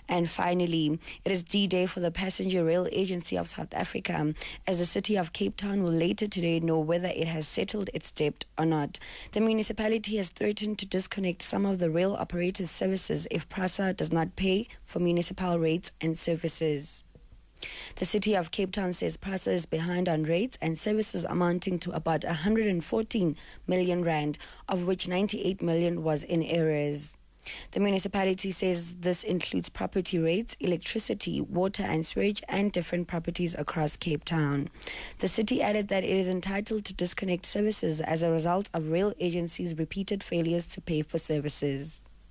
And finally, it is D-Day for the Passenger Rail Agency of South Africa, as the city of Cape Town will later today know whether it has settled its debt or not. The municipality has threatened to disconnect some of the rail operators' services if PRASA does not pay for municipal rates and services. The city of Cape Town says PRASA is behind on rates and services amounting to about 114 million rand, of which 98 million was in arrears. The municipality says this includes property rates, electricity, water and sewage, and different properties across Cape Town. The city added that it is entitled to disconnect services as a result of rail agencies' repeated failures to pay for services.